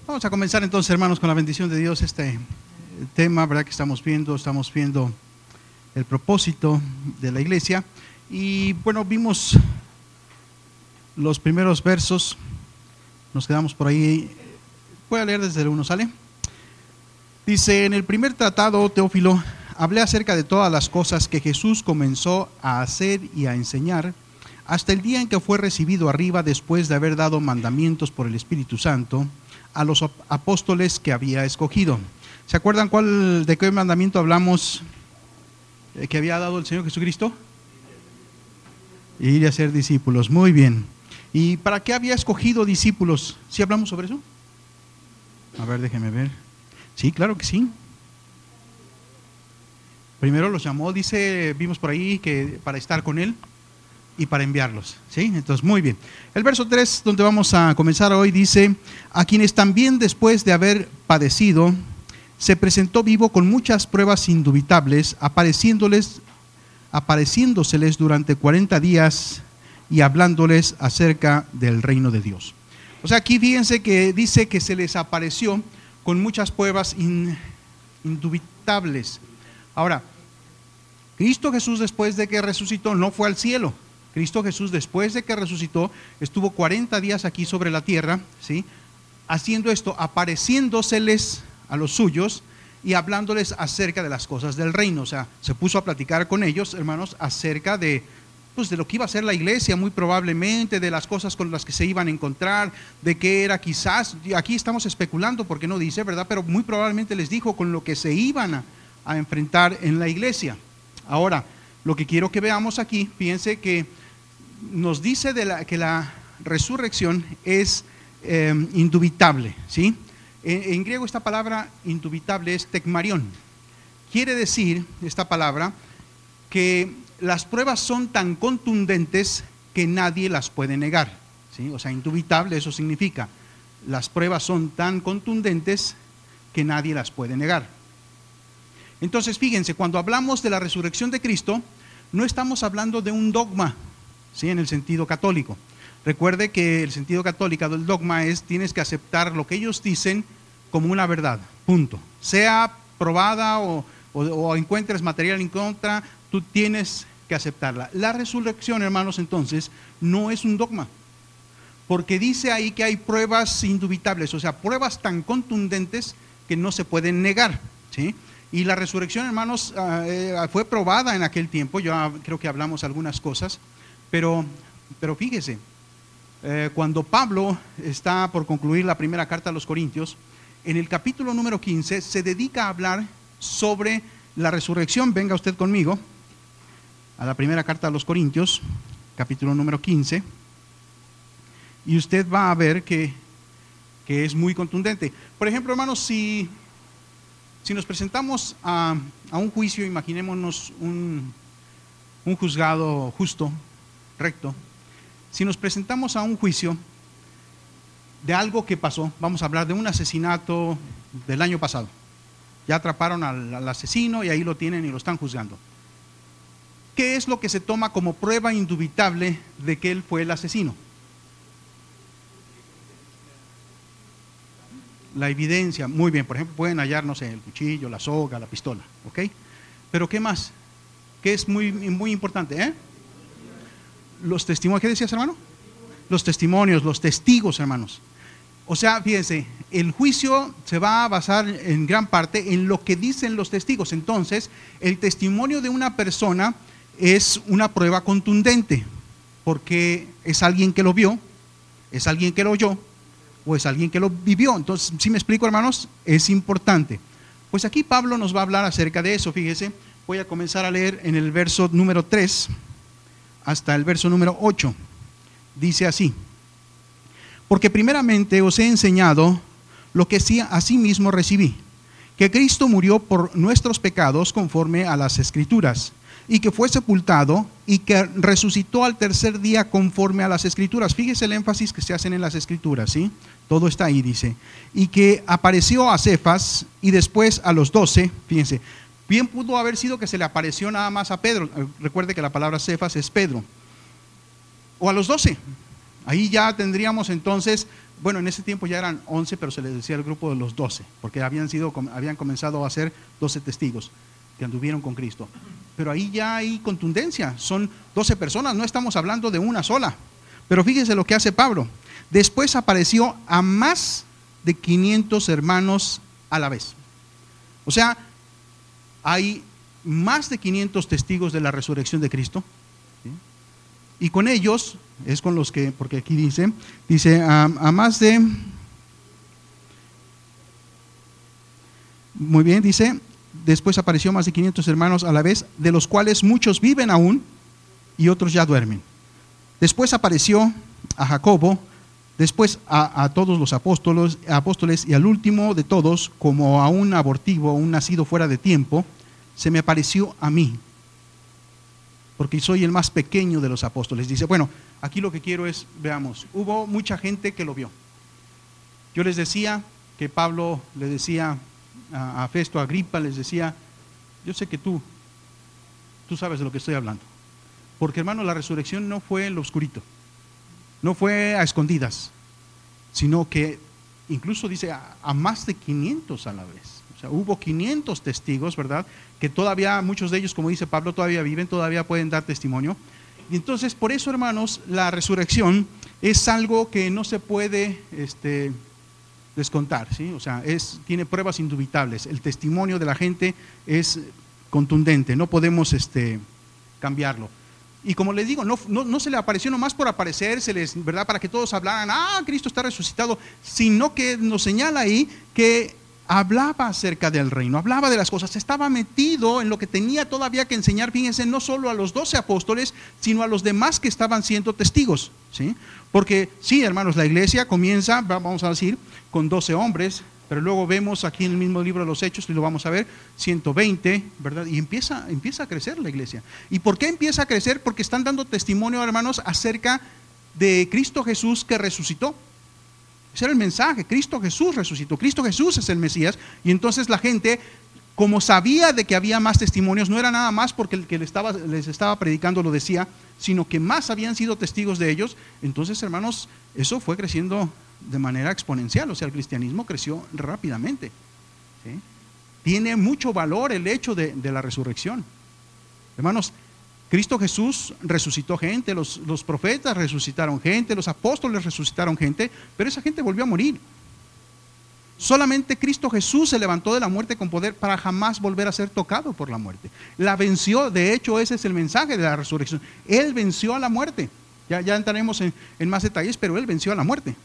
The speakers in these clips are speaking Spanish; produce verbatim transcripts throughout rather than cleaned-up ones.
Vamos a comenzar entonces, hermanos, con la bendición de Dios este tema, ¿verdad? Que estamos viendo, estamos viendo el propósito de la iglesia. Y bueno, vimos los primeros versos, nos quedamos por ahí. Voy a leer desde el uno, ¿sale? Dice: en el primer tratado, Teófilo, hablé acerca de todas las cosas que Jesús comenzó a hacer y a enseñar hasta el día en que fue recibido arriba, después de haber dado mandamientos por el Espíritu Santo a los apóstoles que había escogido. ¿Se acuerdan cuál, de qué mandamiento hablamos eh, que había dado el Señor Jesucristo? Ir a ser discípulos. Muy bien. ¿Y para qué había escogido discípulos? ¿Sí hablamos sobre eso? A ver, déjenme ver. Sí, claro que sí. Primero los llamó, dice, vimos por ahí que para estar con Él y para enviarlos, ¿sí? Entonces, muy bien. El verso tres, donde vamos a comenzar hoy, dice: a quienes también después de haber padecido, se presentó vivo con muchas pruebas indubitables, apareciéndoles, apareciéndoseles durante cuarenta días y hablándoles acerca del reino de Dios. O sea, aquí fíjense que dice que se les apareció con muchas pruebas in, indubitables. Ahora, Cristo Jesús, después de que resucitó, no fue al cielo. Cristo Jesús, después de que resucitó, estuvo cuarenta días aquí sobre la tierra, ¿sí? Haciendo esto, apareciéndoseles a los suyos y hablándoles acerca de las cosas del reino. O sea, se puso a platicar con ellos, hermanos, acerca de, pues, de lo que iba a ser la iglesia, muy probablemente, de las cosas con las que se iban a encontrar, de qué era quizás, aquí estamos especulando porque no dice, ¿verdad? Pero muy probablemente les dijo con lo que se iban a, a enfrentar en la iglesia. Ahora, lo que quiero que veamos aquí, fíjense que nos dice de la, que la resurrección es eh, indubitable, ¿sí? En, en griego esta palabra indubitable es tekmarion. Quiere decir esta palabra que las pruebas son tan contundentes que nadie las puede negar, ¿sí? O sea, indubitable, eso significa las pruebas son tan contundentes que nadie las puede negar. Entonces, fíjense, cuando hablamos de la resurrección de Cristo, no estamos hablando de un dogma, ¿sí? En el sentido católico. Recuerde que el sentido católico del dogma es: tienes que aceptar lo que ellos dicen como una verdad, punto. Sea probada o, o, o encuentres material en contra, tú tienes que aceptarla. La resurrección, hermanos, entonces, no es un dogma, porque dice ahí que hay pruebas indubitables, o sea, pruebas tan contundentes que no se pueden negar, ¿sí? Y la resurrección, hermanos, uh, fue probada en aquel tiempo. Yo creo que hablamos algunas cosas, pero, pero fíjese, eh, cuando Pablo está por concluir la primera carta a los Corintios, en el capítulo número quince se dedica a hablar sobre la resurrección. Venga usted conmigo a la primera carta a los Corintios, capítulo número quince, y usted va a ver que, que es muy contundente. Por ejemplo, hermanos, si... Si nos presentamos a, a un juicio, imaginémonos un, un juzgado justo, recto. Si nos presentamos a un juicio de algo que pasó, vamos a hablar de un asesinato del año pasado. Ya atraparon al, al asesino y ahí lo tienen y lo están juzgando. ¿Qué es lo que se toma como prueba indubitable de que él fue el asesino? La evidencia. Muy bien, por ejemplo, pueden hallar, no sé, el cuchillo, la soga, la pistola, ¿ok? Pero ¿qué más? ¿Qué es muy, muy importante? ¿eh? Los testimonios. ¿Qué decías, hermano? Los testimonios, los testigos, hermanos. O sea, fíjense, el juicio se va a basar en gran parte en lo que dicen los testigos. Entonces, el testimonio de una persona es una prueba contundente, porque es alguien que lo vio, es alguien que lo oyó, o es alguien que lo vivió. Entonces, ¿sí me explico, hermanos? Es importante. Pues aquí Pablo nos va a hablar acerca de eso. Fíjese, voy a comenzar a leer en el verso número tres hasta el verso número ocho. Dice así: porque primeramente os he enseñado lo que sí asimismo recibí, que Cristo murió por nuestros pecados conforme a las Escrituras, y que fue sepultado y que resucitó al tercer día conforme a las Escrituras. Fíjese el énfasis que se hacen en las Escrituras, ¿sí? Todo está ahí, dice. Y que apareció a Cefas y después a los doce. Fíjense, bien pudo haber sido que se le apareció nada más a Pedro. Recuerde que la palabra Cefas es Pedro. O a los doce. Ahí ya tendríamos entonces, bueno, en ese tiempo ya eran once, pero se les decía el grupo de los doce, porque habían, sido, habían comenzado a ser doce testigos que anduvieron con Cristo. Pero ahí ya hay contundencia, son doce personas, no estamos hablando de una sola. Pero fíjense lo que hace Pablo. Después apareció a más de quinientos hermanos a la vez. O sea, hay más de quinientos testigos de la resurrección de Cristo. ¿Sí? Y con ellos, es con los que, porque aquí dice, dice a, a más de, muy bien, dice, después apareció más de quinientos hermanos a la vez, de los cuales muchos viven aún y otros ya duermen. Después apareció a Jacobo, después a, a todos los apóstoles, apóstoles y al último de todos, como a un abortivo, un nacido fuera de tiempo, se me apareció a mí, porque soy el más pequeño de los apóstoles. Dice, bueno, aquí lo que quiero es, veamos, hubo mucha gente que lo vio. Yo les decía que Pablo le decía a, a Festo, a Agripa, les decía, yo sé que tú, tú sabes de lo que estoy hablando. Porque hermano, la resurrección no fue en lo oscurito, no fue a escondidas, sino que incluso dice a, a más de quinientos a la vez. O sea, hubo quinientos testigos, ¿verdad? Que todavía, muchos de ellos, como dice Pablo, todavía viven, todavía pueden dar testimonio. Y entonces, por eso, hermanos, la resurrección es algo que no se puede este, descontar, ¿sí? O sea, es, tiene pruebas indubitables. El testimonio de la gente es contundente, no podemos este, cambiarlo. Y como les digo, no, no, no se le apareció nomás por aparecérseles, ¿verdad? Para que todos hablaran, ah, Cristo está resucitado, sino que nos señala ahí que hablaba acerca del reino, hablaba de las cosas, estaba metido en lo que tenía todavía que enseñar, fíjense, no solo a los doce apóstoles, sino a los demás que estaban siendo testigos, ¿sí? Porque sí, hermanos, la iglesia comienza, vamos a decir, con doce hombres, pero luego vemos aquí en el mismo libro de los Hechos, y lo vamos a ver, ciento veinte, ¿verdad? Y empieza, empieza a crecer la iglesia. ¿Y por qué empieza a crecer? Porque están dando testimonio, hermanos, acerca de Cristo Jesús que resucitó. Ese era el mensaje, Cristo Jesús resucitó, Cristo Jesús es el Mesías, y entonces la gente, como sabía de que había más testimonios, no era nada más porque el que les estaba, les estaba predicando lo decía, sino que más habían sido testigos de ellos. Entonces, hermanos, eso fue creciendo de manera exponencial, o sea, el cristianismo creció rápidamente, ¿sí? Tiene mucho valor el hecho de, de la resurrección. Hermanos, Cristo Jesús resucitó gente, los, los profetas resucitaron gente, los apóstoles resucitaron gente, pero esa gente volvió a morir. Solamente Cristo Jesús se levantó de la muerte con poder para jamás volver a ser tocado por la muerte. La venció, de hecho ese es el mensaje de la resurrección. Él venció a la muerte. Ya, ya entraremos en, en más detalles, pero Él venció a la muerte.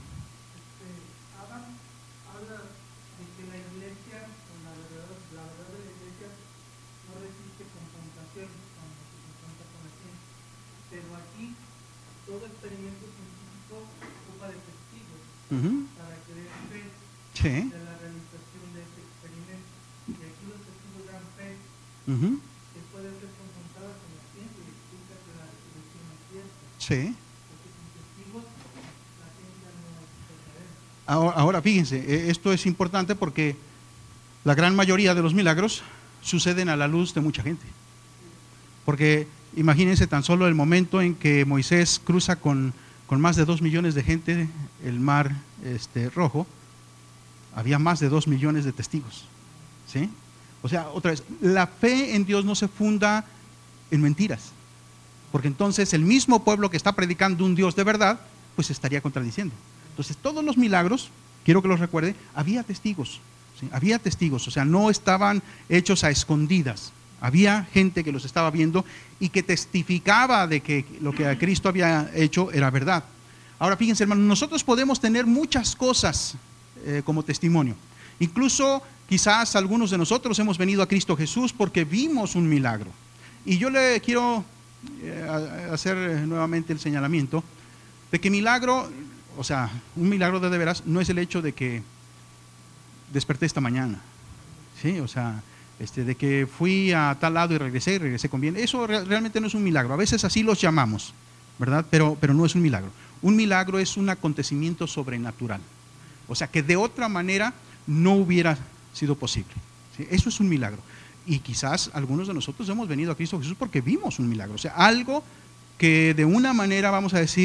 Uh-huh. Para que den fe sí. de la realización de este experimento. Y aquí los testigos dan fe uh-huh. que puede ser confrontada con la ciencia y explica que la resurrección es cierta. Sí. Porque sin testigos la ciencia no es verdadera. Ahora, ahora fíjense, esto es importante porque la gran mayoría de los milagros suceden a la luz de mucha gente. Porque imagínense tan solo el momento en que Moisés cruza con con más de dos millones de gente el mar este, rojo, había más de dos millones de testigos, ¿sí? O sea, otra vez, la fe en Dios no se funda en mentiras, porque entonces el mismo pueblo que está predicando un Dios de verdad, pues estaría contradiciendo. Entonces todos los milagros, quiero que los recuerde, había testigos, ¿sí? Había testigos, o sea, no estaban hechos a escondidas. Había gente que los estaba viendo y que testificaba de que lo que Cristo había hecho era verdad. Ahora fíjense, hermanos, nosotros podemos tener muchas cosas eh, como testimonio. Incluso quizás algunos de nosotros hemos venido a Cristo Jesús porque vimos un milagro. Y yo le quiero eh, hacer nuevamente el señalamiento de que milagro, o sea, un milagro de de veras no es el hecho de que desperté esta mañana, ¿sí? O sea, Este, de que fui a tal lado y regresé y regresé con bien. Eso re realmente no es un milagro. A veces así los llamamos, ¿verdad? Pero, pero no es un milagro. Un milagro es un acontecimiento sobrenatural. O sea, que de otra manera no hubiera sido posible, ¿sí? Eso es un milagro. Y quizás algunos de nosotros hemos venido a Cristo Jesús porque vimos un milagro. O sea, algo que de una manera, vamos a decir,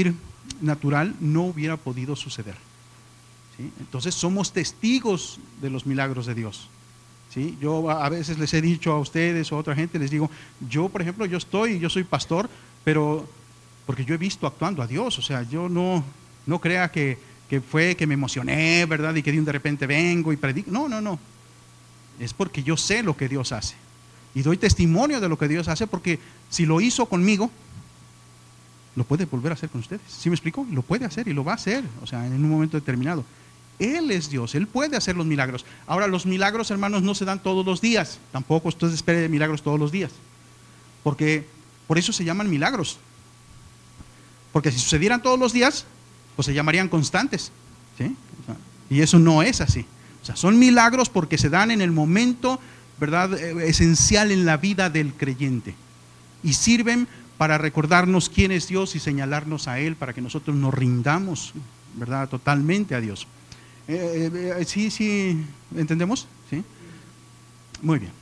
natural no hubiera podido suceder. ¿Sí? Entonces somos testigos de los milagros de Dios. ¿Sí? Yo a veces les he dicho a ustedes o a otra gente, les digo, yo por ejemplo, yo estoy, yo soy pastor, pero porque yo he visto actuando a Dios, o sea, yo no, no crea que, que fue que me emocioné, ¿verdad? Y que de repente vengo y predico. No, no, no. Es porque yo sé lo que Dios hace. Y doy testimonio de lo que Dios hace, porque si lo hizo conmigo, lo puede volver a hacer con ustedes. ¿Sí me explico? Lo puede hacer y lo va a hacer, o sea, en un momento determinado. Él es Dios, Él puede hacer los milagros. Ahora, los milagros, hermanos, no se dan todos los días. Tampoco usted espere milagros todos los días. Porque por eso se llaman milagros. Porque si sucedieran todos los días, pues se llamarían constantes. ¿Sí? O sea, y eso no es así. O sea, son milagros porque se dan en el momento, ¿verdad?, esencial en la vida del creyente. Y sirven para recordarnos quién es Dios y señalarnos a Él para que nosotros nos rindamos, ¿verdad?, totalmente a Dios. Eh, eh, sí, sí, ¿entendemos? ¿Sí? Muy bien.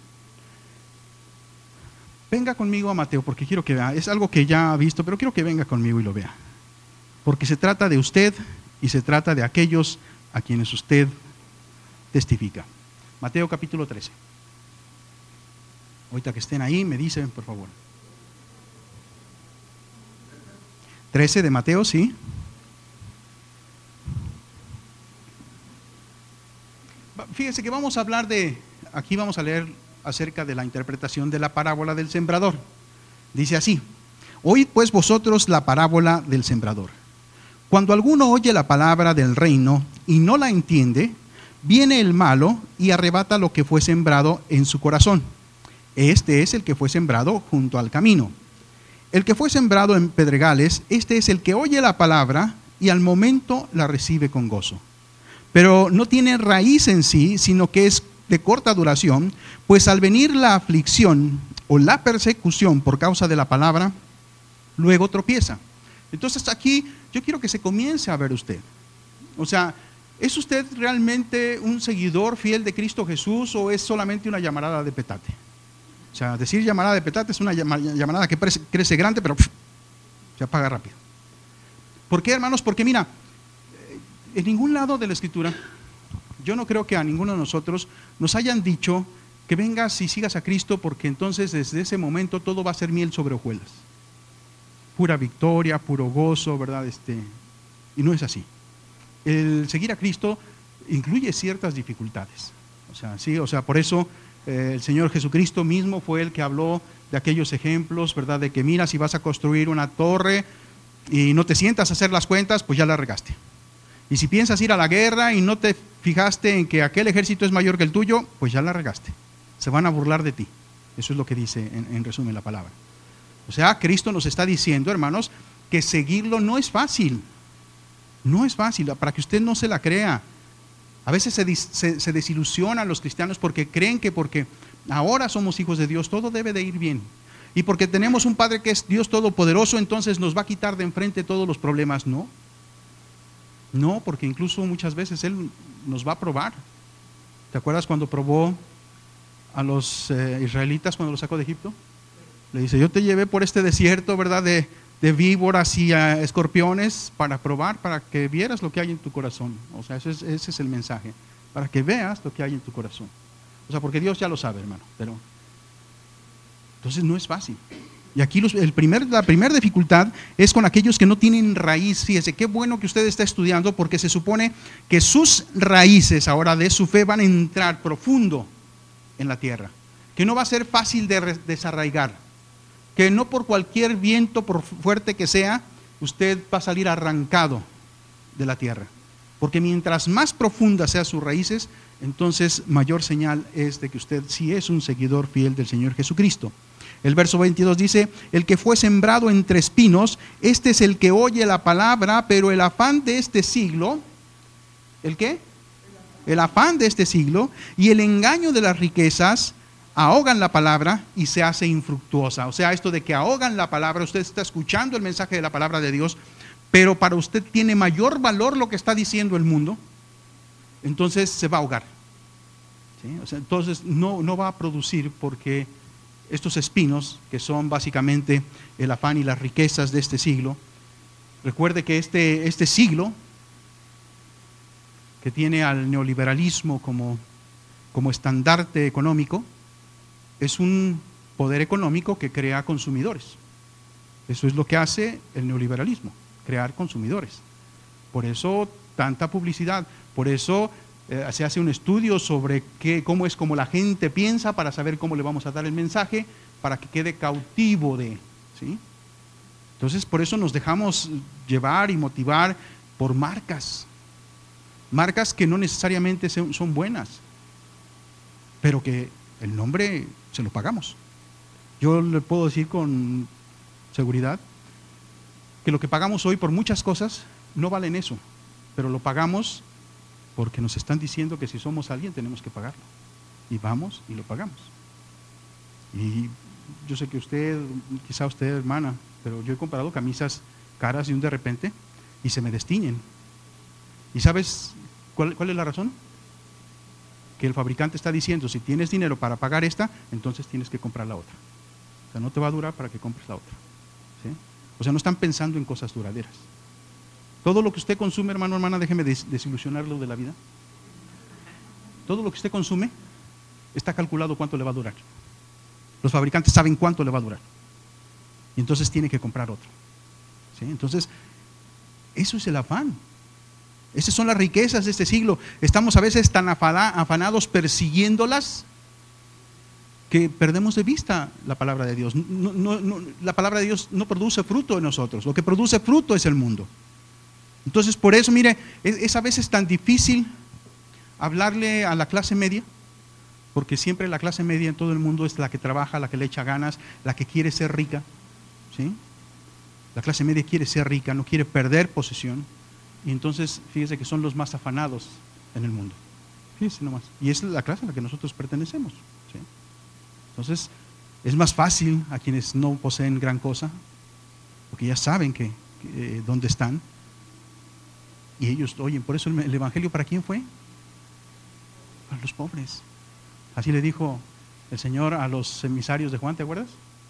Venga conmigo a Mateo, porque quiero que vea, es algo que ya ha visto, pero quiero que venga conmigo y lo vea. Porque se trata de usted y se trata de aquellos a quienes usted testifica. Mateo capítulo trece. Ahorita que estén ahí, me dicen, por favor. trece de Mateo, sí. Fíjense que vamos a hablar de, aquí vamos a leer acerca de la interpretación de la parábola del sembrador. Dice así: oíd pues vosotros la parábola del sembrador. Cuando alguno oye la palabra del reino y no la entiende, viene el malo y arrebata lo que fue sembrado en su corazón. Este es el que fue sembrado junto al camino. El que fue sembrado en pedregales, este es el que oye la palabra y al momento la recibe con gozo. Pero no tiene raíz en sí, sino que es de corta duración, pues al venir la aflicción o la persecución por causa de la palabra, luego tropieza. Entonces aquí yo quiero que se comience a ver usted. O sea, ¿es usted realmente un seguidor fiel de Cristo Jesús o es solamente una llamarada de petate? O sea, decir llamarada de petate es una llamarada que crece grande, pero pff, se apaga rápido. ¿Por qué, hermanos? Porque mira, en ningún lado de la Escritura, yo no creo que a ninguno de nosotros nos hayan dicho que vengas y sigas a Cristo, porque entonces desde ese momento todo va a ser miel sobre hojuelas. Pura victoria, puro gozo, ¿verdad? Este, y no es así. El seguir a Cristo incluye ciertas dificultades. O sea, sí, o sea, por eso eh, el Señor Jesucristo mismo fue el que habló de aquellos ejemplos, ¿verdad? De que mira, si vas a construir una torre y no te sientas a hacer las cuentas, pues ya la regaste. Y si piensas ir a la guerra y no te fijaste en que aquel ejército es mayor que el tuyo, pues ya la regaste. Se van a burlar de ti. Eso es lo que dice en, en resumen la palabra. O sea, Cristo nos está diciendo, hermanos, que seguirlo no es fácil. No es fácil, para que usted no se la crea. A veces se, se, se desilusionan los cristianos porque creen que porque ahora somos hijos de Dios, todo debe de ir bien. Y porque tenemos un Padre que es Dios Todopoderoso, entonces nos va a quitar de enfrente todos los problemas. No. No, porque incluso muchas veces Él nos va a probar. ¿Te acuerdas cuando probó a los eh, israelitas cuando los sacó de Egipto? Le dice, yo te llevé por este desierto, ¿verdad? De, de víboras y uh, escorpiones para probar, para que vieras lo que hay en tu corazón. O sea, ese es, ese es el mensaje, para que veas lo que hay en tu corazón. O sea, porque Dios ya lo sabe, hermano, pero entonces no es fácil. Y aquí los, el primer, la primera dificultad es con aquellos que no tienen raíz. Fíjese, qué bueno que usted está estudiando, porque se supone que sus raíces ahora de su fe van a entrar profundo en la tierra, que no va a ser fácil de desarraigar, que no por cualquier viento, por fuerte que sea, usted va a salir arrancado de la tierra, porque mientras más profundas sean sus raíces, entonces mayor señal es de que usted sí es un seguidor fiel del Señor Jesucristo. El verso veintidós dice, el que fue sembrado entre espinos, este es el que oye la palabra, pero el afán de este siglo, ¿el qué? El afán de este siglo y el engaño de las riquezas ahogan la palabra y se hace infructuosa. O sea, esto de que ahogan la palabra, usted está escuchando el mensaje de la palabra de Dios, pero para usted tiene mayor valor lo que está diciendo el mundo, entonces se va a ahogar. ¿Sí? O sea, entonces no, no va a producir, porque estos espinos, que son básicamente el afán y las riquezas de este siglo, Recuerde que este, este siglo, que tiene al neoliberalismo como, como estandarte económico, es un poder económico que crea consumidores. Eso es lo que hace el neoliberalismo, crear consumidores. Por eso tanta publicidad, por eso eh, se hace un estudio sobre qué, cómo es como la gente piensa para saber cómo le vamos a dar el mensaje para que quede cautivo de, ¿sí? Entonces por eso nos dejamos llevar y motivar por marcas, marcas que no necesariamente son buenas, pero que el nombre se lo pagamos. Yo le puedo decir con seguridad que lo que pagamos hoy por muchas cosas no valen eso, pero lo pagamos porque nos están diciendo que si somos alguien tenemos que pagarlo, y vamos y lo pagamos. Y yo sé que usted, quizá usted, hermana, pero yo he comprado camisas caras y un de repente y se me destiñen. ¿Y sabes cuál, cuál es la razón? Que el fabricante está diciendo, si tienes dinero para pagar esta, entonces tienes que comprar la otra. O sea, no te va a durar para que compres la otra, ¿sí? O sea, no están pensando en cosas duraderas. Todo lo que usted consume, hermano, hermana, déjeme des desilusionarlo de la vida. Todo lo que usted consume está calculado cuánto le va a durar. Los fabricantes saben cuánto le va a durar. Y entonces tiene que comprar otro, ¿sí? Entonces, eso es el afán. Esas son las riquezas de este siglo. Estamos a veces tan afanados persiguiéndolas que perdemos de vista la palabra de Dios. No, no, no, la palabra de Dios no produce fruto en nosotros. Lo que produce fruto es el mundo. Entonces, por eso, mire, es, es a veces tan difícil hablarle a la clase media, porque siempre la clase media en todo el mundo es la que trabaja, la que le echa ganas, la que quiere ser rica, ¿sí? La clase media quiere ser rica, no quiere perder posesión, y entonces fíjese que son los más afanados en el mundo. Fíjese nomás. Y es la clase a la que nosotros pertenecemos, ¿sí? Entonces, es más fácil a quienes no poseen gran cosa, porque ya saben que, que, eh, dónde están, y ellos oyen. Por eso el, el Evangelio, ¿para quién fue? Para los pobres. Así le dijo el Señor a los emisarios de Juan, ¿te acuerdas?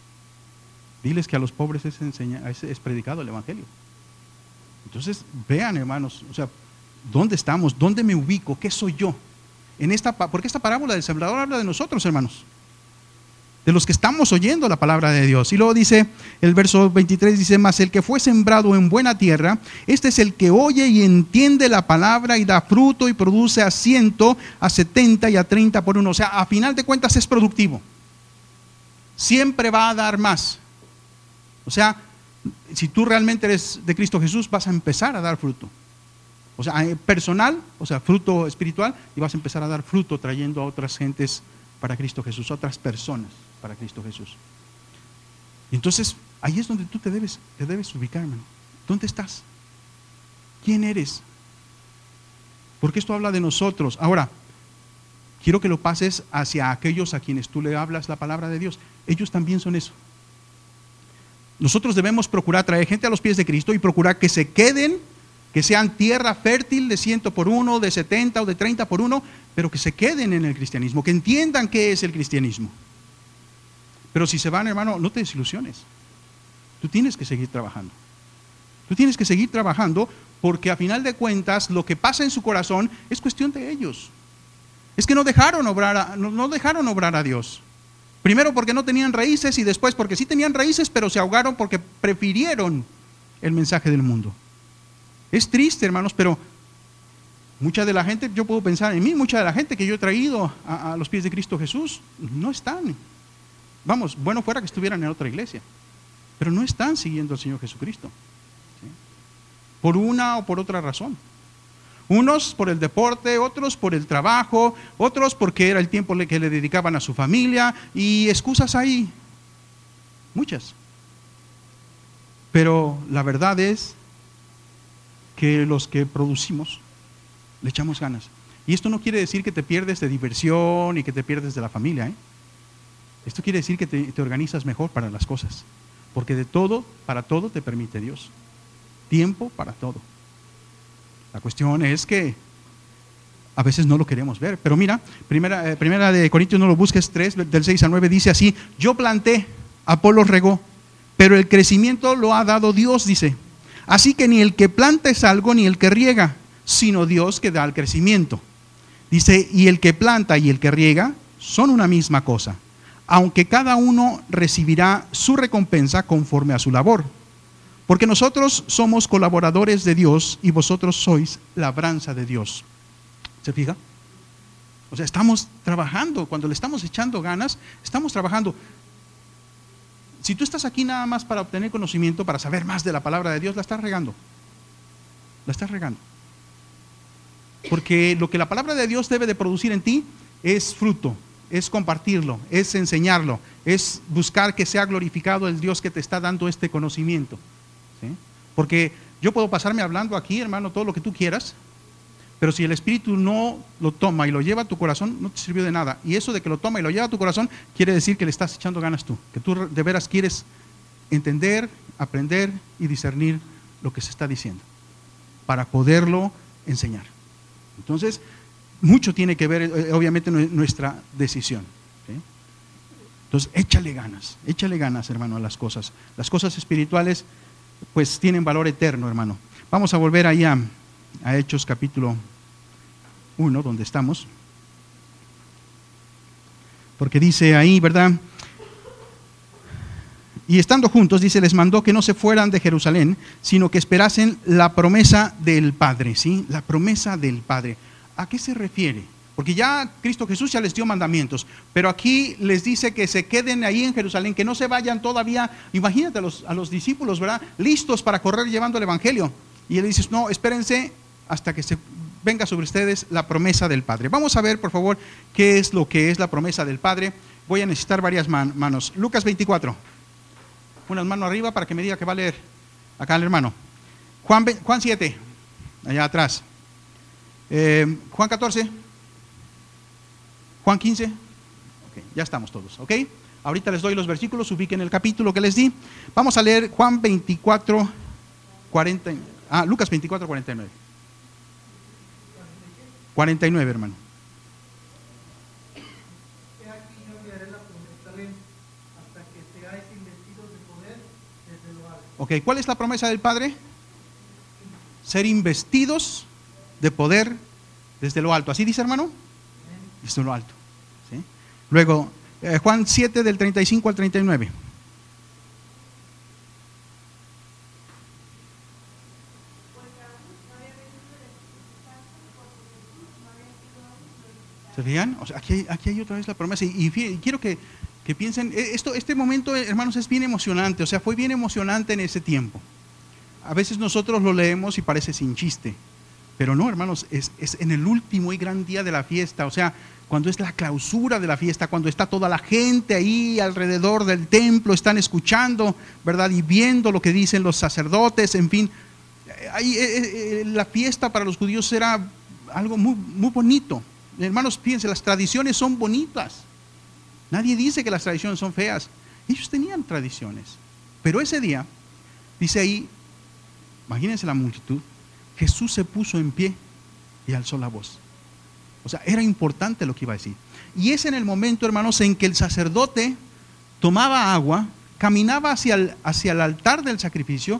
Diles que a los pobres es, enseña, es, es predicado el Evangelio. Entonces, vean, hermanos, o sea, ¿dónde estamos? ¿Dónde me ubico? ¿Qué soy yo? En esta, porque esta parábola del sembrador habla de nosotros, hermanos, de los que estamos oyendo la palabra de Dios. Y luego dice, el verso veintitrés dice, mas el que fue sembrado en buena tierra, este es el que oye y entiende la palabra y da fruto y produce a ciento, a setenta y a treinta por uno. O sea, a final de cuentas es productivo. Siempre va a dar más. O sea, si tú realmente eres de Cristo Jesús, vas a empezar a dar fruto. O sea, personal, o sea, fruto espiritual, y vas a empezar a dar fruto trayendo a otras gentes para Cristo Jesús, otras personas para Cristo Jesús. Y entonces, ahí es donde tú te debes, te debes ubicar, hermano. ¿Dónde estás? ¿Quién eres? Porque esto habla de nosotros. Ahora, quiero que lo pases hacia aquellos a quienes tú le hablas la palabra de Dios. Ellos también son eso. Nosotros debemos procurar traer gente a los pies de Cristo y procurar que se queden, que sean tierra fértil de ciento por uno, de setenta o de treinta por uno, pero que se queden en el cristianismo, que entiendan qué es el cristianismo. Pero si se van, hermano, no te desilusiones. Tú tienes que seguir trabajando. Tú tienes que seguir trabajando porque a final de cuentas lo que pasa en su corazón es cuestión de ellos. Es que no dejaron obrar a, no, no dejaron obrar a Dios. Primero porque no tenían raíces y después porque sí tenían raíces, pero se ahogaron porque prefirieron el mensaje del mundo. Es triste, hermanos, pero mucha de la gente, yo puedo pensar en mí, mucha de la gente que yo he traído a, a los pies de Cristo Jesús, no están. Vamos, bueno fuera que estuvieran en otra iglesia, pero no están siguiendo al Señor Jesucristo, ¿sí? Por una o por otra razón. Unos por el deporte, otros por el trabajo, otros porque era el tiempo que le dedicaban a su familia, y excusas ahí, muchas. Pero la verdad es que los que producimos le echamos ganas. Y esto no quiere decir que te pierdes de diversión y que te pierdes de la familia, ¿eh? Esto quiere decir que te, te organizas mejor para las cosas, porque de todo, para todo te permite Dios. Tiempo para todo. La cuestión es que a veces no lo queremos ver. Pero mira, primera, eh, primera de Corintios, no lo busques, tres, del seis al nueve, dice así: yo planté, Apolos regó, pero el crecimiento lo ha dado Dios, dice. Así que ni el que planta es algo, ni el que riega, sino Dios que da el crecimiento. Dice, y el que planta y el que riega son una misma cosa, aunque cada uno recibirá su recompensa conforme a su labor. Porque nosotros somos colaboradores de Dios y vosotros sois labranza de Dios. ¿Se fija? O sea, estamos trabajando, cuando le estamos echando ganas, estamos trabajando. Si tú estás aquí nada más para obtener conocimiento, para saber más de la palabra de Dios, la estás regando. La estás regando. Porque lo que la palabra de Dios debe de producir en ti es fruto, es compartirlo, es enseñarlo, es buscar que sea glorificado el Dios que te está dando este conocimiento. ¿Sí? Porque yo puedo pasarme hablando aquí, hermano, todo lo que tú quieras, pero si el Espíritu no lo toma y lo lleva a tu corazón, no te sirvió de nada. Y eso de que lo toma y lo lleva a tu corazón, quiere decir que le estás echando ganas tú, que tú de veras quieres entender, aprender y discernir lo que se está diciendo, para poderlo enseñar. Entonces, mucho tiene que ver, obviamente, nuestra decisión. ¿Sí? Entonces, échale ganas, échale ganas, hermano, a las cosas. Las cosas espirituales, pues, tienen valor eterno, hermano. Vamos a volver ahí a, a Hechos capítulo uno, donde estamos. Porque dice ahí, ¿verdad? Y estando juntos, dice, les mandó que no se fueran de Jerusalén, sino que esperasen la promesa del Padre, ¿sí? La promesa del Padre. ¿A qué se refiere? Porque ya Cristo Jesús ya les dio mandamientos, pero aquí les dice que se queden ahí en Jerusalén, que no se vayan todavía. Imagínate a los, a los discípulos, ¿verdad? Listos para correr llevando el Evangelio. Y él dice, no, espérense hasta que se venga sobre ustedes la promesa del Padre. Vamos a ver, por favor, qué es lo que es la promesa del Padre. Voy a necesitar varias man- manos. Lucas veinticuatro. Unas manos arriba para que me diga que va a leer acá el hermano. Juan, Juan siete, allá atrás. Eh, Juan catorce. Juan quince. Okay, ya estamos todos, ¿ok? Ahorita les doy los versículos, ubiquen el capítulo que les di. Vamos a leer Juan veinticuatro, cuarenta. Ah, Lucas veinticuatro, cuarenta y nueve. cuarenta y nueve, hermano. He aquí yo enviaré la promesa lenta, hasta que seáis investidos de poder desde lo alto. Ok, ¿cuál es la promesa del Padre? Ser investidos de poder desde lo alto. ¿Así dice, hermano? Desde lo alto. ¿Sí? Luego, eh, Juan siete, del treinta y cinco al treinta y nueve. ¿Se fijan? O sea, aquí, hay, aquí hay otra vez la promesa. Y, y, y quiero que, que piensen, esto, este momento, hermanos, es bien emocionante. O sea, fue bien emocionante en ese tiempo. A veces nosotros lo leemos y parece sin chiste. Pero no, hermanos, es, es en el último y gran día de la fiesta. O sea, cuando es la clausura de la fiesta, cuando está toda la gente ahí alrededor del templo, están escuchando, ¿verdad? Y viendo lo que dicen los sacerdotes, en fin. Ahí, eh, eh, la fiesta para los judíos era algo muy, muy bonito. Hermanos, fíjense, las tradiciones son bonitas. Nadie dice que las tradiciones son feas. Ellos tenían tradiciones. Pero ese día, dice ahí, imagínense la multitud, Jesús se puso en pie y alzó la voz. O sea, era importante lo que iba a decir. Y es en el momento, hermanos, en que el sacerdote tomaba agua, caminaba hacia el, hacia el altar del sacrificio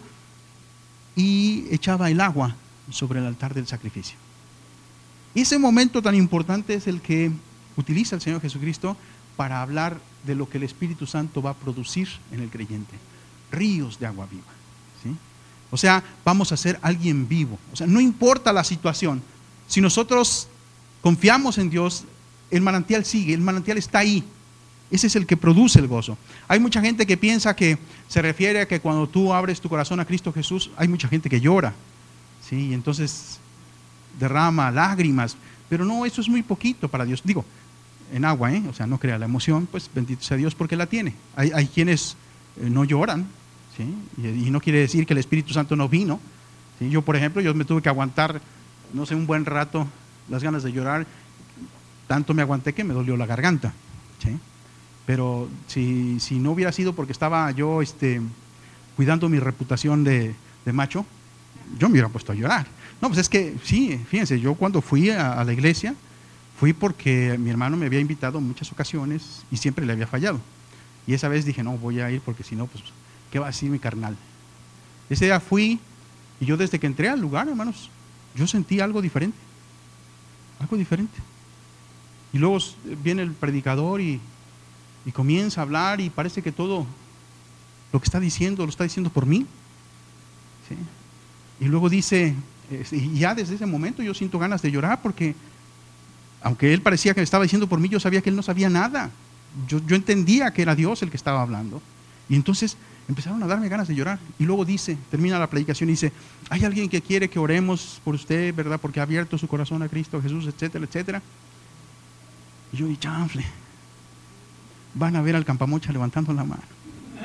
y echaba el agua sobre el altar del sacrificio. Ese momento tan importante es el que utiliza el Señor Jesucristo para hablar de lo que el Espíritu Santo va a producir en el creyente. Ríos de agua viva. ¿Sí? O sea, vamos a ser alguien vivo. O sea, no importa la situación. Si nosotros confiamos en Dios, el manantial sigue, el manantial está ahí. Ese es el que produce el gozo. Hay mucha gente que piensa que se refiere a que cuando tú abres tu corazón a Cristo Jesús, hay mucha gente que llora. ¿Sí? Y entonces derrama lágrimas, pero no, eso es muy poquito para Dios. Digo, en agua, ¿eh? O sea, no crea la emoción, pues bendito sea Dios porque la tiene. Hay, hay quienes eh, no lloran, ¿sí? Y, y no quiere decir que el Espíritu Santo no vino. ¿Sí? Yo, por ejemplo, yo me tuve que aguantar, no sé, un buen rato las ganas de llorar. Tanto me aguanté que me dolió la garganta. ¿Sí? Pero si, si no hubiera sido porque estaba yo este, cuidando mi reputación de, de macho, yo me hubiera puesto a llorar. No, pues es que, sí, fíjense, yo cuando fui a, a la iglesia, fui porque mi hermano me había invitado en muchas ocasiones y siempre le había fallado. Y esa vez dije, no, voy a ir porque si no, pues, ¿qué va a decir mi carnal? Ese día fui Y yo desde que entré al lugar, hermanos, yo sentí algo diferente. Algo diferente. Y luego viene el predicador y, y comienza a hablar y parece que todo lo que está diciendo, lo está diciendo por mí. ¿Sí? Y luego dice, y ya desde ese momento yo siento ganas de llorar porque aunque él parecía que me estaba diciendo por mí, yo sabía que él no sabía nada. Yo, yo entendía que era Dios el que estaba hablando. Y entonces empezaron a darme ganas de llorar. Y luego dice, termina la predicación y dice, hay alguien que quiere que oremos por usted, ¿verdad? Porque ha abierto su corazón a Cristo Jesús, etcétera, etcétera. Y yo, y chanfle, van a ver al Campamocha levantando la mano.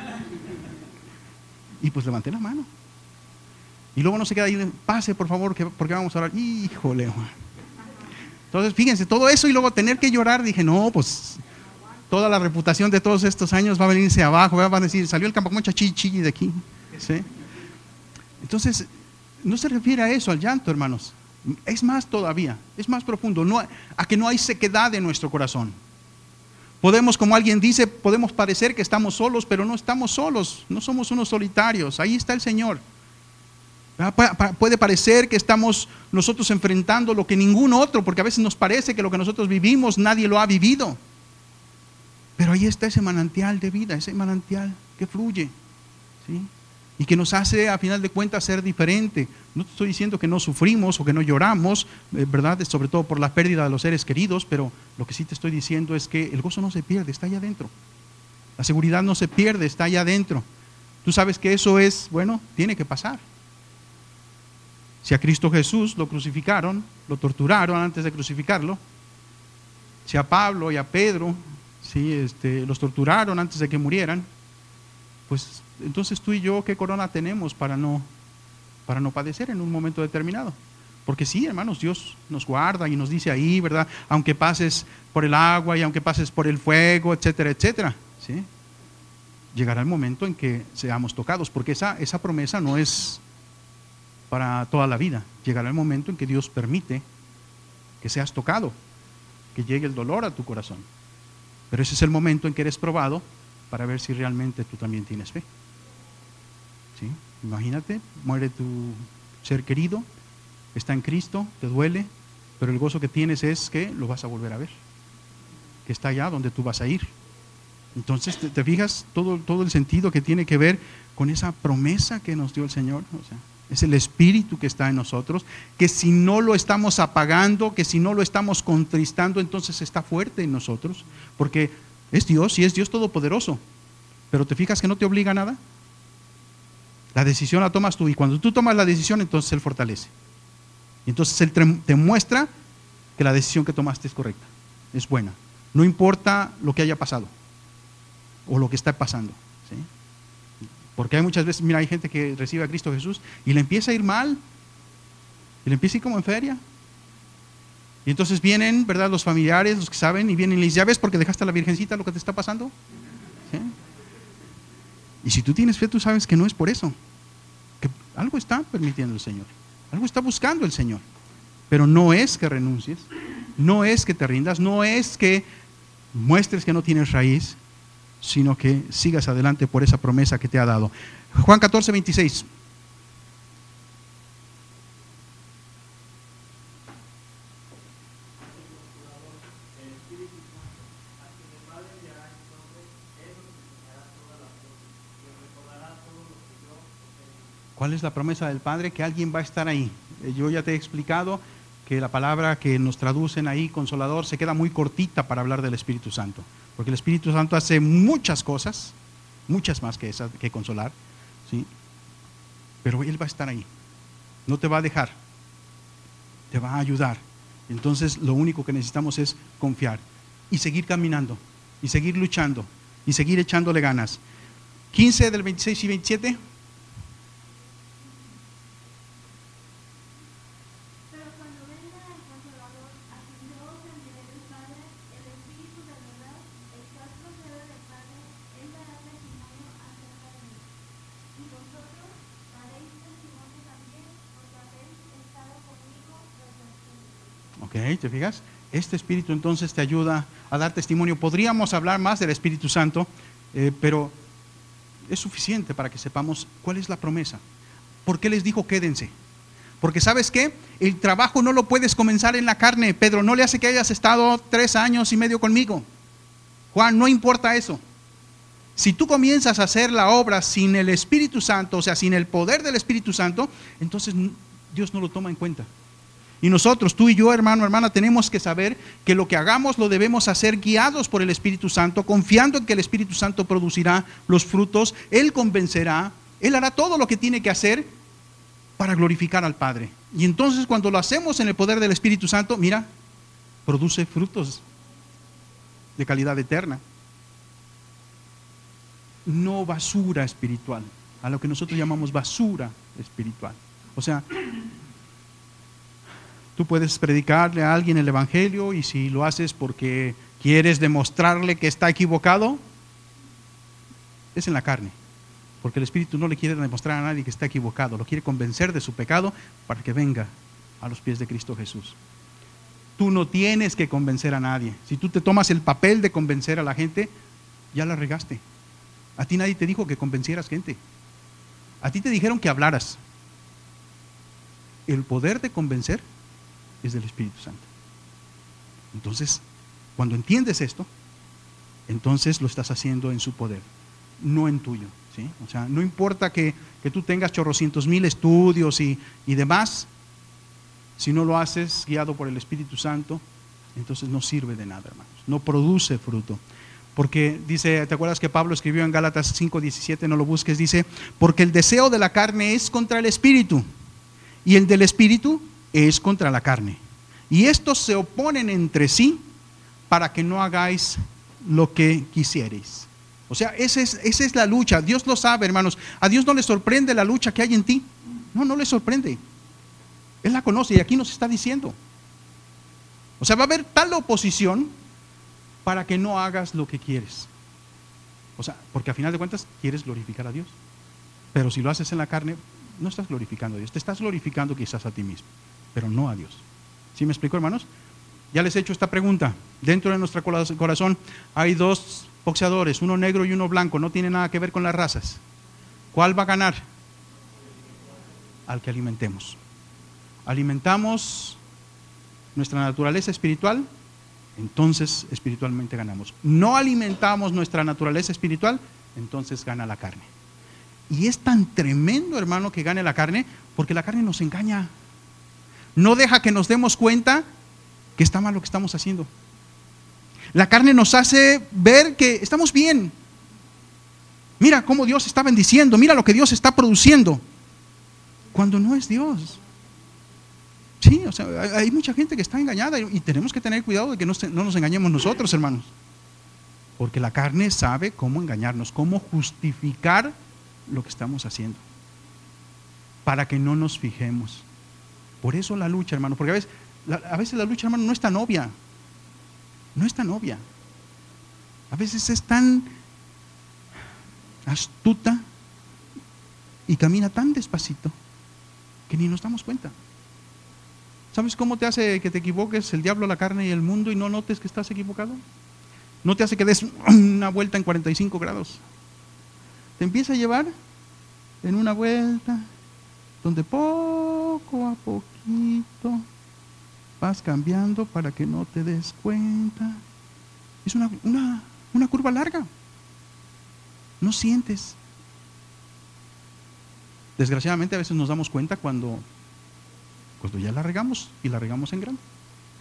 Y pues levanté la mano. Y luego no se queda ahí, pase por favor, que, porque vamos a orar. Híjole, Juan. Entonces, fíjense, todo eso y luego tener que llorar, dije, no, pues toda la reputación de todos estos años va a venirse abajo, van a decir, salió el Campamocha chichi de aquí. ¿Sí? Entonces, no se refiere a eso, al llanto, hermanos. Es más todavía, es más profundo, no, a que no hay sequedad en nuestro corazón. Podemos, como alguien dice, podemos parecer que estamos solos, pero no estamos solos, no somos unos solitarios, ahí está el Señor. Puede parecer que estamos nosotros enfrentando lo que ningún otro, porque a veces nos parece que lo que nosotros vivimos nadie lo ha vivido. Pero ahí está ese manantial de vida, ese manantial que fluye, ¿sí? Y que nos hace, a final de cuentas, ser diferente. No te estoy diciendo que no sufrimos o que no lloramos, ¿verdad? Sobre todo por la pérdida de los seres queridos, pero lo que sí te estoy diciendo es que el gozo no se pierde, está allá adentro. La seguridad no se pierde, está allá adentro. Tú sabes que eso es, bueno, tiene que pasar. Si a Cristo Jesús lo crucificaron, lo torturaron antes de crucificarlo, si a Pablo y a Pedro, sí, este, los torturaron antes de que murieran, pues entonces tú y yo, ¿qué corona tenemos para no, para no padecer en un momento determinado? Porque sí, hermanos, Dios nos guarda y nos dice ahí, ¿verdad? Aunque pases por el agua y aunque pases por el fuego, etcétera, etcétera, ¿sí? Llegará el momento en que seamos tocados, porque esa, esa promesa no es para toda la vida. Llegará el momento en que Dios permite que seas tocado, que llegue el dolor a tu corazón. Pero ese es el momento en que eres probado para ver si realmente tú también tienes fe. ¿Sí? Imagínate, muere tu ser querido, está en Cristo, te duele, pero el gozo que tienes es que lo vas a volver a ver, que está allá donde tú vas a ir. Entonces, ¿te, te fijas todo, todo el sentido que tiene que ver con esa promesa que nos dio el Señor? O sea, es el Espíritu que está en nosotros, que si no lo estamos apagando, que si no lo estamos contristando, entonces está fuerte en nosotros, porque es Dios y es Dios todopoderoso, pero ¿te fijas que no te obliga a nada? La decisión la tomas tú y cuando tú tomas la decisión, entonces Él fortalece. Y entonces Él te muestra que la decisión que tomaste es correcta, es buena, no importa lo que haya pasado o lo que está pasando, ¿sí? Porque hay muchas veces, mira, hay gente que recibe a Cristo Jesús y le empieza a ir mal, y le empieza a ir como en feria. Y entonces vienen, ¿verdad?, los familiares, los que saben, y vienen y le dicen, ¿ya ves porque dejaste a la Virgencita lo que te está pasando? ¿Sí? Y si tú tienes fe, tú sabes que no es por eso, que algo está permitiendo el Señor, algo está buscando el Señor. Pero no es que renuncies, no es que te rindas, no es que muestres que no tienes raíz, sino que sigas adelante por esa promesa que te ha dado. Juan catorce, veintiséis. ¿Cuál es la promesa del Padre? Que alguien va a estar ahí. Yo ya te he explicado que la palabra que nos traducen ahí, consolador, se queda muy cortita para hablar del Espíritu Santo. Porque el Espíritu Santo hace muchas cosas, muchas más que esas, que consolar, ¿sí? Pero Él va a estar ahí, no te va a dejar, te va a ayudar. Entonces lo único que necesitamos es confiar y seguir caminando, y seguir luchando, y seguir echándole ganas. quince del veintiséis y veintisiete. Ok, ¿te fijas? Este Espíritu entonces te ayuda a dar testimonio. Podríamos hablar más del Espíritu Santo, eh, pero es suficiente para que sepamos cuál es la promesa. ¿Por qué les dijo quédense? Porque ¿sabes qué? El trabajo no lo puedes comenzar en la carne, Pedro. No le hace que hayas estado tres años y medio conmigo. Juan, no importa eso. Si tú comienzas a hacer la obra sin el Espíritu Santo, o sea, sin el poder del Espíritu Santo, entonces Dios no lo toma en cuenta. Y nosotros, tú y yo, hermano, hermana, tenemos que saber que lo que hagamos lo debemos hacer guiados por el Espíritu Santo, confiando en que el Espíritu Santo producirá los frutos, Él convencerá, Él hará todo lo que tiene que hacer para glorificar al Padre. Y entonces cuando lo hacemos en el poder del Espíritu Santo, mira, produce frutos de calidad eterna. No basura espiritual, a lo que nosotros llamamos basura espiritual. O sea, tú puedes predicarle a alguien el Evangelio y si lo haces porque quieres demostrarle que está equivocado, es en la carne. Porque el Espíritu no le quiere demostrar a nadie que está equivocado, lo quiere convencer de su pecado para que venga a los pies de Cristo Jesús. Tú no tienes que convencer a nadie. Si tú te tomas el papel de convencer a la gente, ya la regaste. A ti nadie te dijo que convencieras gente. A ti te dijeron que hablaras. El poder de convencer es del Espíritu Santo. Entonces, cuando entiendes esto, entonces lo estás haciendo en su poder, no en tuyo. ¿Sí? O sea, no importa que, que tú tengas chorrocientos mil estudios y, y demás, si no lo haces guiado por el Espíritu Santo, entonces no sirve de nada, hermanos, no produce fruto. Porque dice, ¿te acuerdas que Pablo escribió en Gálatas cinco diecisiete? No lo busques, dice, porque el deseo de la carne es contra el Espíritu y el del Espíritu es contra la carne. Y estos se oponen entre sí para que no hagáis lo que quisierais. O sea, esa es, esa es la lucha. Dios lo sabe, hermanos. A Dios no le sorprende la lucha que hay en ti. No, no le sorprende. Él la conoce y aquí nos está diciendo. O sea, va a haber tal oposición para que no hagas lo que quieres. O sea, porque a final de cuentas quieres glorificar a Dios. Pero si lo haces en la carne, no estás glorificando a Dios. Te estás glorificando quizás a ti mismo, pero no a Dios. ¿Sí me explico, hermanos? Ya les he hecho esta pregunta. Dentro de nuestro corazón hay dos boxeadores, uno negro y uno blanco, no tiene nada que ver con las razas. ¿Cuál va a ganar? Al que alimentemos. Alimentamos nuestra naturaleza espiritual, entonces espiritualmente ganamos. No alimentamos nuestra naturaleza espiritual, entonces gana la carne. Y es tan tremendo, hermano, que gane la carne, porque la carne nos engaña. No deja que nos demos cuenta que está mal lo que estamos haciendo. La carne nos hace ver que estamos bien. Mira cómo Dios está bendiciendo, mira lo que Dios está produciendo, cuando no es Dios. Sí, o sea, hay mucha gente que está engañada y tenemos que tener cuidado de que no, no nos engañemos nosotros, hermanos. Porque la carne sabe cómo engañarnos, cómo justificar lo que estamos haciendo, para que no nos fijemos. Por eso la lucha, hermano, porque a veces la, a veces la lucha, hermano, no es tan obvia. No es tan obvia. A veces es tan astuta y camina tan despacito que ni nos damos cuenta. ¿Sabes cómo te hace que te equivoques el diablo, la carne y el mundo y no notes que estás equivocado? No te hace que des una vuelta en cuarenta y cinco grados. Te empieza a llevar en una vuelta donde poco a poquito vas cambiando para que no te des cuenta. Es una, una, una curva larga. No sientes. Desgraciadamente a veces nos damos cuenta cuando, cuando ya la regamos y la regamos en grande.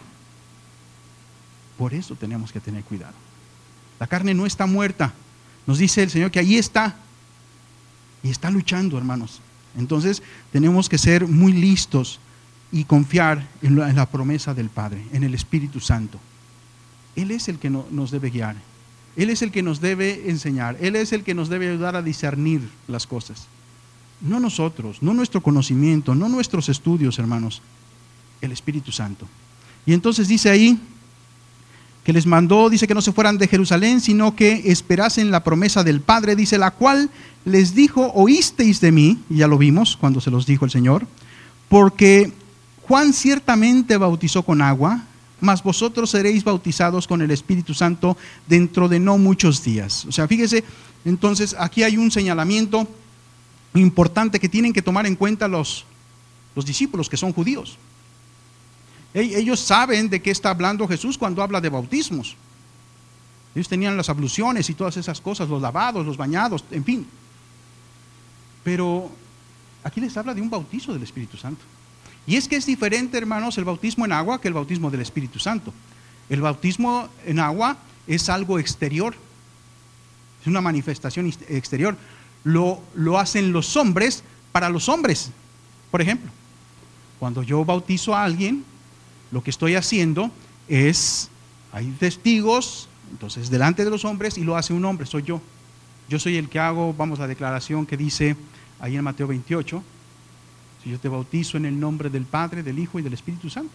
Por eso tenemos que tener cuidado. La carne no está muerta. Nos dice el Señor que ahí está. Y está luchando, hermanos. Entonces tenemos que ser muy listos y confiar en la, en la promesa del Padre, en el Espíritu Santo. Él es el que no, nos debe guiar. Él es el que nos debe enseñar. Él es el que nos debe ayudar a discernir las cosas. No nosotros, no nuestro conocimiento, no nuestros estudios, hermanos. El Espíritu Santo. Y entonces dice ahí que les mandó, dice que no se fueran de Jerusalén, sino que esperasen la promesa del Padre, dice, la cual les dijo, oísteis de mí, y ya lo vimos cuando se los dijo el Señor, porque Juan ciertamente bautizó con agua, mas vosotros seréis bautizados con el Espíritu Santo dentro de no muchos días. O sea, fíjese, entonces aquí hay un señalamiento importante que tienen que tomar en cuenta los, los discípulos que son judíos. Ellos saben de qué está hablando Jesús cuando habla de bautismos. Ellos tenían las abluciones y todas esas cosas, los lavados, los bañados, en fin. Pero aquí les habla de un bautizo del Espíritu Santo. Y es que es diferente, hermanos, el bautismo en agua que el bautismo del Espíritu Santo. El bautismo en agua es algo exterior, es una manifestación exterior. Lo, lo hacen los hombres para los hombres. Por ejemplo, cuando yo bautizo a alguien, lo que estoy haciendo es, hay testigos, entonces delante de los hombres, y lo hace un hombre, soy yo. Yo soy el que hago, vamos, la declaración que dice ahí en Mateo veintiocho, si yo te bautizo en el nombre del Padre, del Hijo y del Espíritu Santo.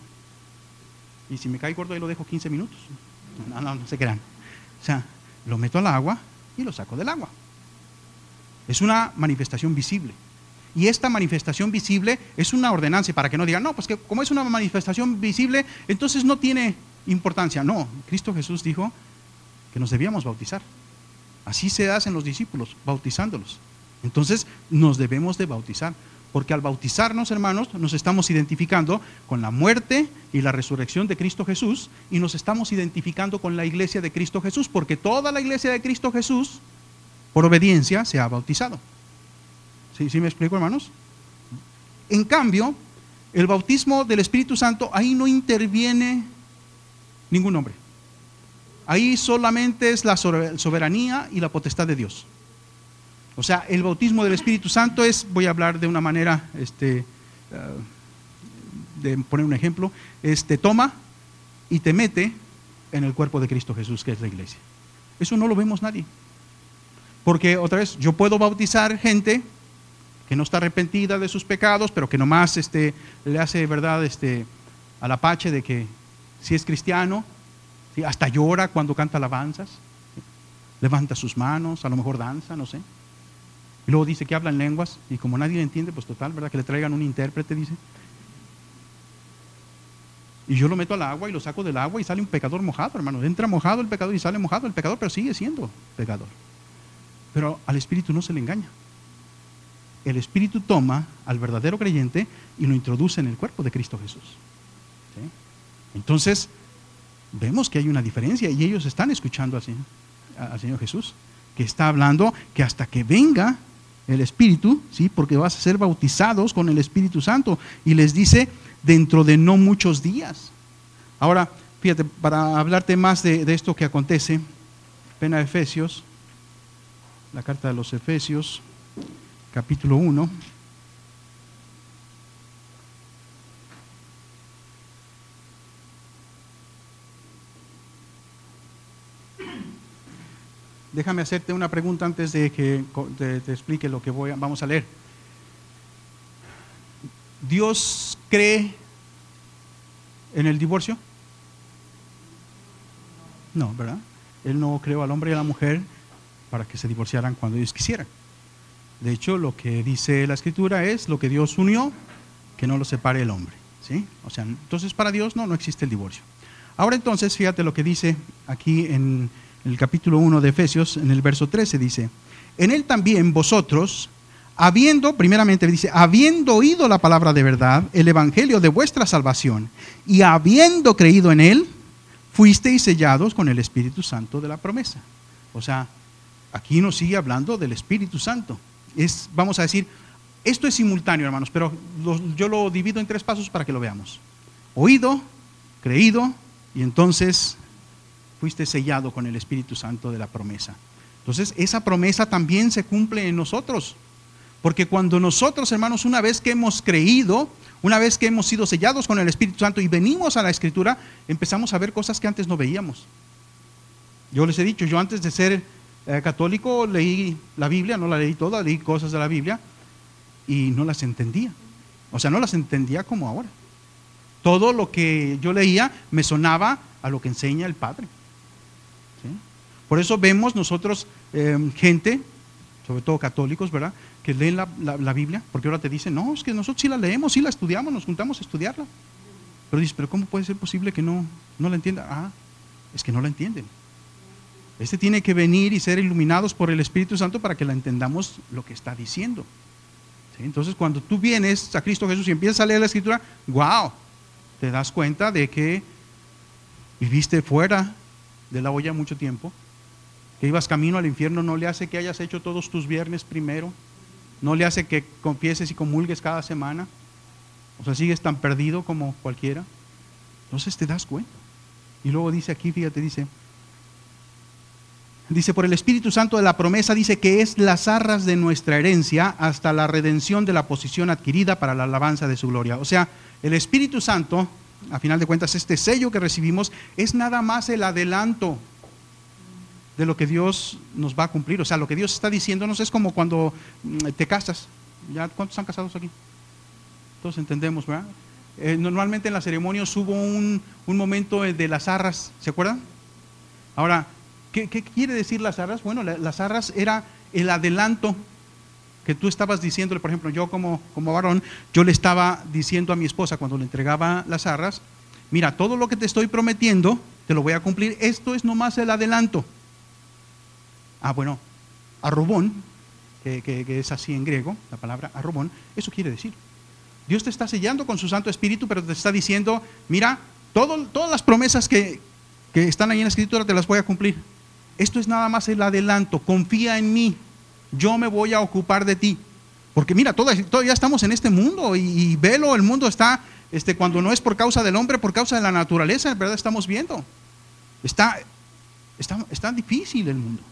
Y si me cae gordo ahí lo dejo quince minutos. No, no, no se crean. O sea, lo meto al agua y lo saco del agua. Es una manifestación visible. Y esta manifestación visible es una ordenanza, para que no digan, no, pues que como es una manifestación visible, entonces no tiene importancia. No, Cristo Jesús dijo que nos debíamos bautizar. Así se hacen los discípulos, bautizándolos. Entonces nos debemos de bautizar, porque al bautizarnos, hermanos, nos estamos identificando con la muerte y la resurrección de Cristo Jesús, y nos estamos identificando con la iglesia de Cristo Jesús, porque toda la iglesia de Cristo Jesús, por obediencia, se ha bautizado. ¿Sí, sí me explico, hermanos? En cambio, el bautismo del Espíritu Santo, ahí no interviene ningún hombre. Ahí solamente es la soberanía y la potestad de Dios. O sea, el bautismo del Espíritu Santo es, voy a hablar de una manera, este, uh, de poner un ejemplo, es te toma y te mete en el cuerpo de Cristo Jesús, que es la iglesia. Eso no lo vemos nadie. Porque otra vez, yo puedo bautizar gente que no está arrepentida de sus pecados, pero que nomás este, le hace, verdad, este, al apache de que si es cristiano, ¿sí? Hasta llora cuando canta alabanzas, ¿sí? Levanta sus manos, a lo mejor danza, no sé. Y luego dice que habla en lenguas, y como nadie le entiende, pues total, ¿verdad? Que le traigan un intérprete, dice. Y yo lo meto al agua y lo saco del agua y sale un pecador mojado, hermano. Entra mojado el pecador y sale mojado el pecador, pero sigue siendo pecador. Pero al Espíritu no se le engaña. El Espíritu toma al verdadero creyente y lo introduce en el cuerpo de Cristo Jesús. ¿Sí? Entonces, vemos que hay una diferencia y ellos están escuchando al Señor, al Señor Jesús, que está hablando que hasta que venga el Espíritu, ¿sí? Porque vas a ser bautizados con el Espíritu Santo, y les dice dentro de no muchos días. Ahora, fíjate, para hablarte más de, de esto que acontece, ven a Efesios, la carta de los Efesios, capítulo uno. Déjame hacerte una pregunta antes de que te, te explique lo que voy a, vamos a leer. ¿Dios cree en el divorcio? No, ¿verdad? Él no creó al hombre y a la mujer para que se divorciaran cuando ellos quisieran. De hecho, lo que dice la Escritura es: lo que Dios unió, que no lo separe el hombre, ¿sí? O sea, entonces para Dios no, no existe el divorcio. Ahora entonces, fíjate lo que dice aquí en el capítulo uno de Efesios, en el verso trece, dice: en él también vosotros, habiendo, primeramente dice, habiendo oído la palabra de verdad, el evangelio de vuestra salvación, y habiendo creído en él, fuisteis sellados con el Espíritu Santo de la promesa. O sea, aquí nos sigue hablando del Espíritu Santo. Es, vamos a decir, esto es simultáneo, hermanos, pero lo, yo lo divido en tres pasos para que lo veamos. Oído, creído, y entonces fuiste sellado con el Espíritu Santo de la promesa. Entonces, esa promesa también se cumple en nosotros. Porque cuando nosotros, hermanos, una vez que hemos creído, una vez que hemos sido sellados con el Espíritu Santo y venimos a la Escritura, empezamos a ver cosas que antes no veíamos. Yo les he dicho, yo antes de ser eh, católico leí la Biblia, no la leí toda, leí cosas de la Biblia y no las entendía. O sea, no las entendía como ahora. Todo lo que yo leía me sonaba a lo que enseña el Padre. ¿Sí? Por eso vemos nosotros eh, gente, sobre todo católicos, ¿verdad?, que leen la, la, la Biblia, porque ahora te dicen, no, es que nosotros sí la leemos, sí la estudiamos, nos juntamos a estudiarla. Pero dices, pero ¿cómo puede ser posible que no, no la entienda? Ah, es que no la entienden. Este tiene que venir y ser iluminados por el Espíritu Santo para que la entendamos lo que está diciendo. ¿Sí? Entonces, cuando tú vienes a Cristo Jesús y empiezas a leer la Escritura, wow, te das cuenta de que viviste fuera de la olla mucho tiempo, que ibas camino al infierno. No le hace que hayas hecho todos tus viernes primero, no le hace que confieses y comulgues cada semana, o sea, sigues tan perdido como cualquiera. Entonces te das cuenta. Y luego dice aquí, fíjate, dice, dice, por el Espíritu Santo de la promesa, dice que es las arras de nuestra herencia hasta la redención de la posición adquirida para la alabanza de su gloria. O sea, el Espíritu Santo, a final de cuentas, este sello que recibimos es nada más el adelanto de lo que Dios nos va a cumplir. O sea, lo que Dios está diciéndonos es como cuando te casas. ¿Ya cuántos están casados aquí? Todos entendemos, ¿verdad? Eh, normalmente en las ceremonias hubo un, un momento de las arras, ¿se acuerdan? Ahora, ¿qué, qué quiere decir las arras? Bueno, la, las arras era el adelanto que tú estabas diciéndole. Por ejemplo, yo como, como varón, yo le estaba diciendo a mi esposa cuando le entregaba las arras, mira, todo lo que te estoy prometiendo, te lo voy a cumplir, esto es nomás el adelanto. Ah, bueno, arrobón, que, que, que es así en griego, la palabra arrobón, eso quiere decir, Dios te está sellando con su Santo Espíritu, pero te está diciendo, mira, todo, todas las promesas que, que están ahí en la Escritura te las voy a cumplir. Esto es nada más el adelanto, confía en mí, yo me voy a ocupar de ti. Porque mira, todavía, todavía estamos en este mundo y, y velo, el mundo está, este, cuando no es por causa del hombre, por causa de la naturaleza, en verdad estamos viendo. Está, está, está difícil el mundo.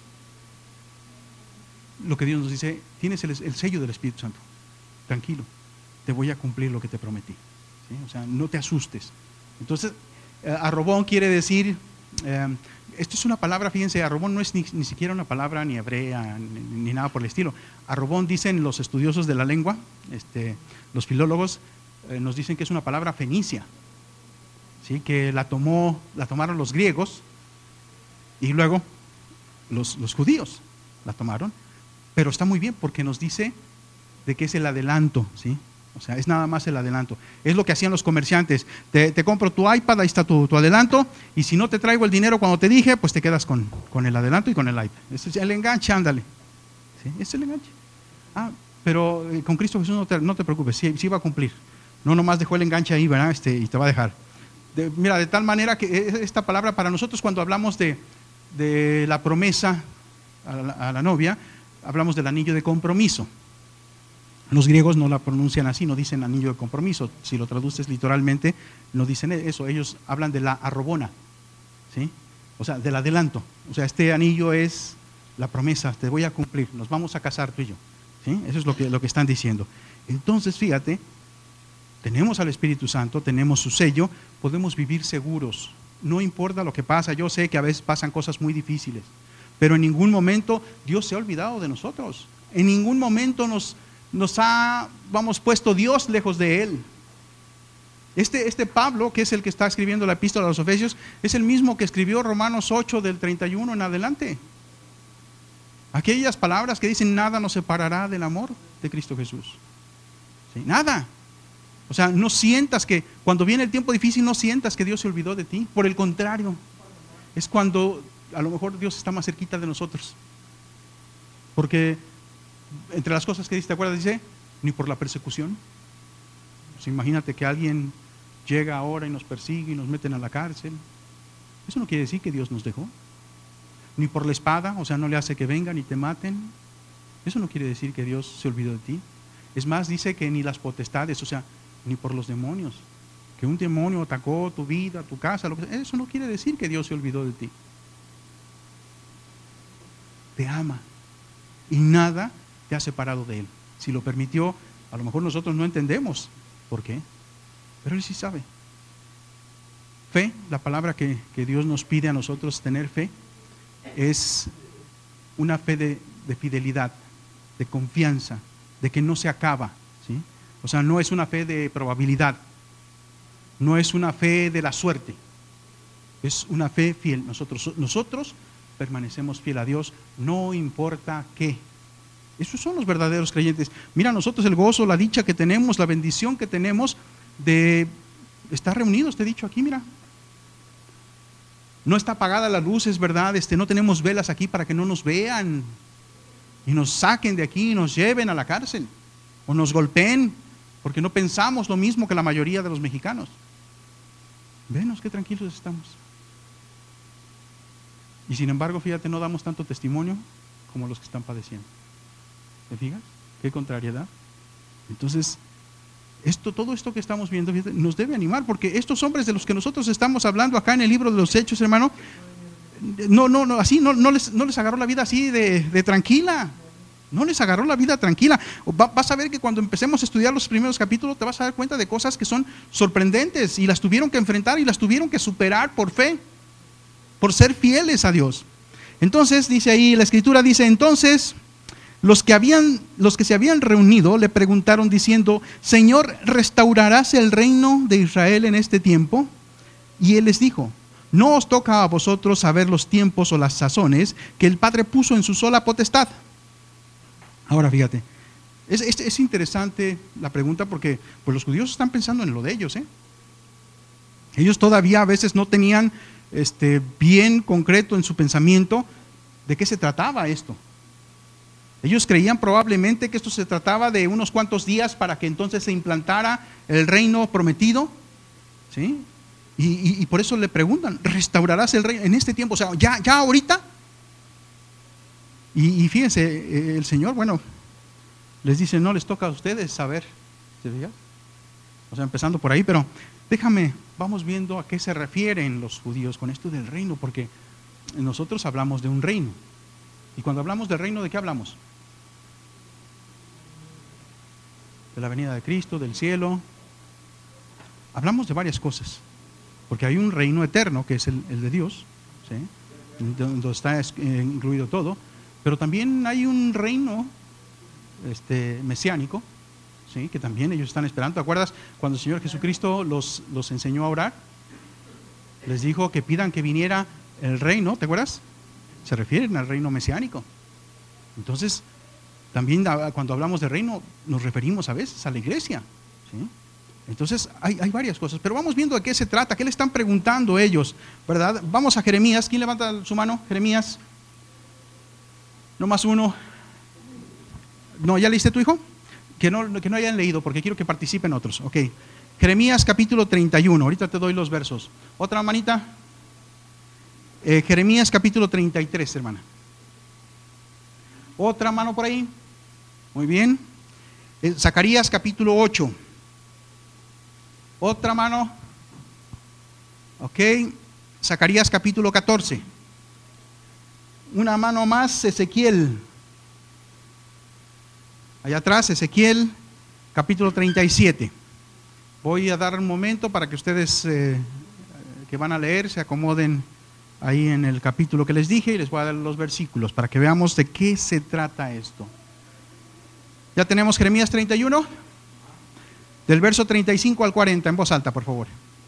Lo que Dios nos dice, tienes el, el sello del Espíritu Santo, tranquilo, te voy a cumplir lo que te prometí, ¿sí? O sea, no te asustes. Entonces, eh, arrobón quiere decir, eh, esto es una palabra, fíjense, arrobón no es ni, ni siquiera una palabra ni hebrea, ni, ni nada por el estilo. Arrobón, dicen los estudiosos de la lengua, este, los filólogos, eh, nos dicen que es una palabra fenicia, ¿sí? Que la, tomó, la tomaron los griegos y luego los, los judíos la tomaron. Pero está muy bien porque nos dice de que es el adelanto, ¿sí? O sea, es nada más el adelanto. Es lo que hacían los comerciantes. Te, te compro tu iPad, ahí está tu, tu adelanto, y si no te traigo el dinero cuando te dije, pues te quedas con, con el adelanto y con el iPad. Ese es el enganche, ándale. ¿Sí? Ese es el enganche. Ah, pero eh, con Cristo Jesús no te, no te preocupes, sí, sí va a cumplir. No nomás dejó el enganche ahí, ¿verdad? Este, y te va a dejar. De, mira, de tal manera que esta palabra para nosotros cuando hablamos de, de la promesa a la, a la novia, hablamos del anillo de compromiso. Los griegos no la pronuncian así, no dicen anillo de compromiso. Si lo traduces literalmente, no dicen eso. Ellos hablan de la arrobona, ¿sí? O sea, del adelanto. O sea, este anillo es la promesa, te voy a cumplir, nos vamos a casar tú y yo, ¿sí? Eso es lo que, lo que están diciendo. Entonces, fíjate, tenemos al Espíritu Santo, tenemos su sello, podemos vivir seguros. No importa lo que pasa, yo sé que a veces pasan cosas muy difíciles, pero en ningún momento Dios se ha olvidado de nosotros. En ningún momento nos, nos ha, vamos, puesto Dios lejos de Él. Este, este Pablo, que es el que está escribiendo la epístola a los Efesios, es el mismo que escribió Romanos ocho del treinta y uno en adelante. Aquellas palabras que dicen, nada nos separará del amor de Cristo Jesús. ¿Sí? Nada. O sea, no sientas que, cuando viene el tiempo difícil, no sientas que Dios se olvidó de ti. Por el contrario, es cuando a lo mejor Dios está más cerquita de nosotros. Porque entre las cosas que dice, ¿te acuerdas? Dice, ni por la persecución. Pues imagínate que alguien llega ahora y nos persigue y nos meten a la cárcel. Eso no quiere decir que Dios nos dejó. Ni por la espada, o sea, no le hace que vengan y te maten. Eso no quiere decir que Dios se olvidó de ti. Es más, dice que ni las potestades, o sea, ni por los demonios. Que un demonio atacó tu vida, tu casa, lo que sea. Eso no quiere decir que Dios se olvidó de ti. Te ama y nada te ha separado de Él. Si lo permitió, a lo mejor nosotros no entendemos por qué, pero Él sí sabe. Fe, la palabra que, que Dios nos pide a nosotros tener fe, es una fe de, de fidelidad, de confianza, de que no se acaba, ¿sí? O sea, no es una fe de probabilidad, no es una fe de la suerte, es una fe fiel. Nosotros, nosotros permanecemos fiel a Dios, no importa qué. Esos son los verdaderos creyentes. Mira, nosotros el gozo, la dicha que tenemos, la bendición que tenemos de estar reunidos, te he dicho aquí, mira. No está apagada la luz, es verdad, este, no tenemos velas aquí para que no nos vean y nos saquen de aquí y nos lleven a la cárcel. o nos golpeen, porque no pensamos lo mismo que la mayoría de los mexicanos. Venos qué tranquilos estamos. Y sin embargo, fíjate, no damos tanto testimonio como los que están padeciendo. ¿Te fijas? Qué contrariedad. Entonces, esto, todo esto que estamos viendo, fíjate, nos debe animar, porque estos hombres de los que nosotros estamos hablando acá en el libro de los Hechos, hermano, no, no, no, así no, no, les, no les agarró la vida así de, de tranquila. No les agarró la vida tranquila. Va, vas a ver que cuando empecemos a estudiar los primeros capítulos te vas a dar cuenta de cosas que son sorprendentes y las tuvieron que enfrentar y las tuvieron que superar por fe, por ser fieles a Dios. Entonces dice ahí, la escritura dice, entonces los que habían, los que se habían reunido le preguntaron diciendo, Señor, ¿restaurarás el reino de Israel en este tiempo? Y él les dijo, no os toca a vosotros saber los tiempos o las sazones que el Padre puso en su sola potestad. Ahora fíjate, es, es, es interesante la pregunta porque pues los judíos están pensando en lo de ellos, ¿eh? Ellos todavía a veces no tenían este, bien concreto en su pensamiento de qué se trataba esto. Ellos creían probablemente que esto se trataba de unos cuantos días para que entonces se implantara el reino prometido, ¿sí? Y, y, y por eso le preguntan, ¿restaurarás el reino en este tiempo? O sea, ya, ya ahorita. Y, y fíjense, el Señor, bueno, les dice, no les toca a ustedes saber, ¿se fija? O sea, empezando por ahí, pero déjame, vamos viendo a qué se refieren los judíos con esto del reino, porque nosotros hablamos de un reino. Y cuando hablamos del reino, ¿de qué hablamos? De la venida de Cristo, del cielo. Hablamos de varias cosas, porque hay un reino eterno que es el, el de Dios, ¿sí? Donde está incluido todo. Pero también hay un reino este, mesiánico, ¿sí? Que también ellos están esperando. ¿Te acuerdas cuando el Señor Jesucristo los, los enseñó a orar? Les dijo que pidan que viniera el reino, ¿te acuerdas? Se refieren al reino mesiánico. Entonces, también cuando hablamos de reino, nos referimos a veces a la iglesia, ¿sí? Entonces, hay, hay varias cosas. Pero vamos viendo de qué se trata, qué le están preguntando ellos, ¿verdad? Vamos a Jeremías. ¿Quién levanta su mano? Jeremías. No más uno. No, ¿ya leíste tu hijo? Que no, que no hayan leído porque quiero que participen otros. Ok. Jeremías capítulo treinta y uno. Ahorita te doy los versos. ¿Otra manita? Eh, Jeremías capítulo treinta y tres, hermana. ¿Otra mano por ahí? Muy bien. Eh, Zacarías capítulo ocho. ¿Otra mano? Ok. Zacarías capítulo catorce. Una mano más, Ezequiel. Allá atrás, Ezequiel, capítulo treinta y siete. Voy a dar un momento para que ustedes eh, que van a leer se acomoden ahí en el capítulo que les dije y les voy a dar los versículos para que veamos de qué se trata esto. ¿Ya tenemos Jeremías treinta y uno? Del verso treinta y cinco al cuarenta, en voz alta, por favor.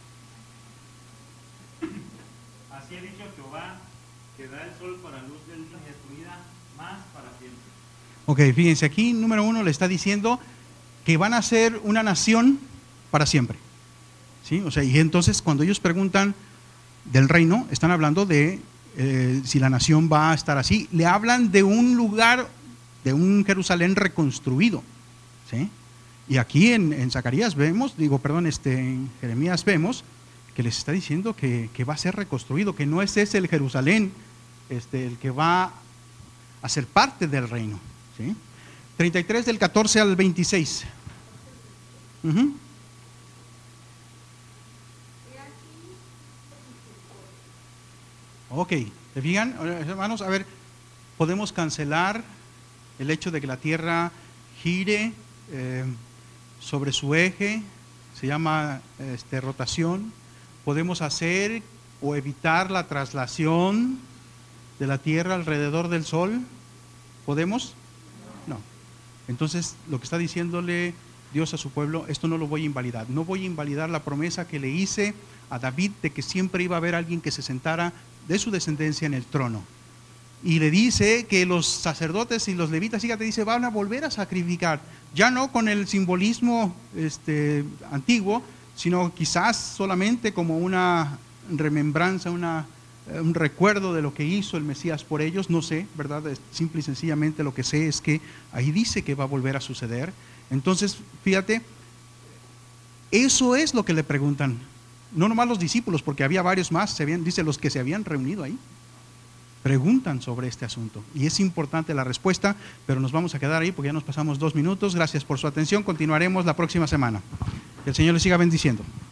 Así ha dicho Jehová, que da el sol para luz del día de tu vida, más para siempre. Ok, fíjense, aquí número uno le está diciendo que van a ser una nación para siempre, ¿sí? O sea, y entonces cuando ellos preguntan del reino, están hablando de eh, si la nación va a estar así. Le hablan de un lugar, de un Jerusalén reconstruido, ¿sí? Y aquí en, en Zacarías vemos, digo, perdón, este, en Jeremías vemos que les está diciendo que, que va a ser reconstruido, que no es ese el Jerusalén este, el que va a ser parte del reino, ¿sí? treinta y tres del catorce al veintiséis. Uh-huh. Ok, ¿te fijan, hermanos? A ver, podemos cancelar el hecho de que la tierra gire eh, sobre su eje, se llama este, rotación. Podemos hacer o evitar la traslación de la tierra alrededor del sol. ¿Podemos? No. Entonces, lo que está diciéndole Dios a su pueblo, esto no lo voy a invalidar. No voy a invalidar la promesa que le hice a David de que siempre iba a haber alguien que se sentara de su descendencia en el trono. Y le dice que los sacerdotes y los levitas, fíjate, dice, van a volver a sacrificar, ya no con el simbolismo este, antiguo, sino quizás solamente como una remembranza, una, un recuerdo de lo que hizo el Mesías por ellos, no sé, ¿verdad? Simple y sencillamente lo que sé es que ahí dice que va a volver a suceder. Entonces, fíjate, eso es lo que le preguntan. No nomás los discípulos, porque había varios más, se habían, dice los que se habían reunido ahí. Preguntan sobre este asunto. Y es importante la respuesta, pero nos vamos a quedar ahí porque ya nos pasamos dos minutos. Gracias por su atención. Continuaremos la próxima semana. Que el Señor les siga bendiciendo.